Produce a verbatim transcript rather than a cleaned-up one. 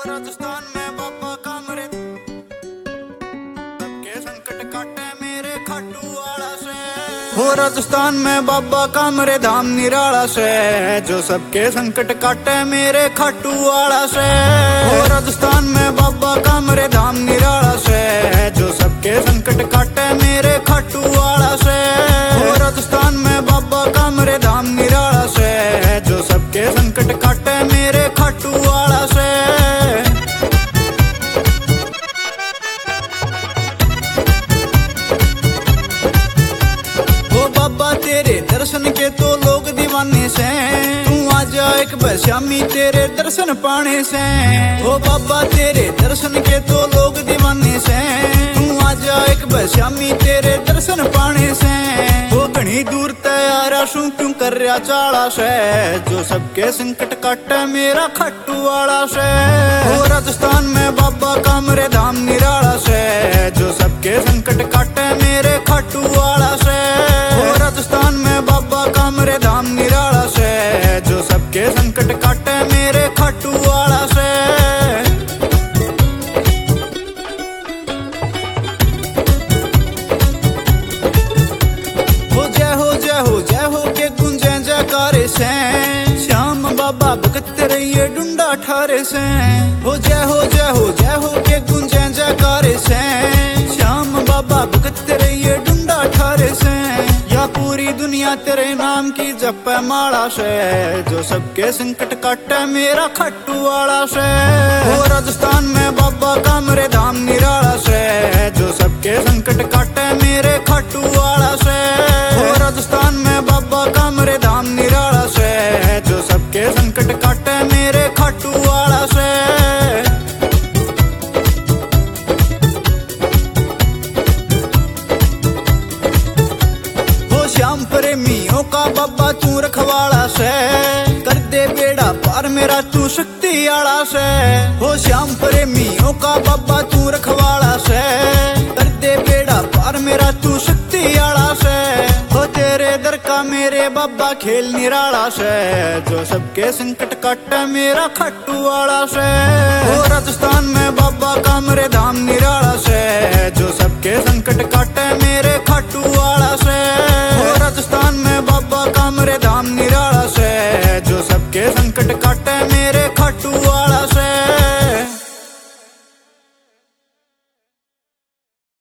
राजस्थान में बाबा का मरे सबके संकट काटे मेरे खाटू वाला से। हो राजस्थान में बाबा का मरे धाम निराला से, जो सबके संकट काटे मेरे खाटू वाला से। हो राजस्थान में बाबा का मरे धाम निराला से, जो सबके संकट काटे मेरे खाटू वाला से। हो राजस्थान में बाबा का मरे धाम निराला से, जो सबके संकट काटे मेरे खाटू वाला से। बाबा तेरे दर्शन के तो लोग दीवाने से, तू आजा एक बश्यामी तेरे दर्शन पाने से। ओ बाबा तेरे दर्शन के तो लोग दीवाने से, तू आजा एक बश्यामी तेरे दर्शन पाने से। वो घनी दूर तैयारा शू क्यों कर रहा चाला से, जो सबके संकट काटे मेरा खट्टू वाला से। ओ राजस्थान में बाबा का मरे धाम निराला से, जो सबके संकट काटे मेरे खट्टू वाला से। राजस्थान में बाबा का मरे धाम निराला से, जो सबके संकट काटे मेरे खाटू वाला से। हो जय हो जय हो जय हो के गुंजे जयकारे से, श्याम बाबा भगत रहिए डुंडा ठारे से। हो जय हो जय हो जय हो के गुंजे जयकारे से, श्याम बाबा भगत रहिए डुंडा ठारे से। पूरी दुनिया तेरे नाम की जप माला से, जो सबके संकट काटे मेरा खट्टू वाला से। हो राजस्थान में बाबा का मरे धाम निराला से, जो सबके संकट काटे मेरे खट्टू वाला से। हो राजस्थान में बाबा का मरे धाम निराला से, जो सबके संकट काटे मेरे खट्टू वाला से। श्याम प्रेमियों का बाबा तू रखवाला से, कर दे बेड़ा पार मेरा तू शक्ति आला से। हो श्याम प्रेमियों का बाबा तू रखवाला से, कर दे बेड़ा पार मेरा तू शक्ति आला से। हो तेरे दर का मेरे बाबा खेल निराला से, जो सबके संकट काटे मेरा खट्टू वाला से। हो राजस्थान में बाबा का मरे धाम निराला से, जो सबके संकट काटे मेरे खट्टू वाला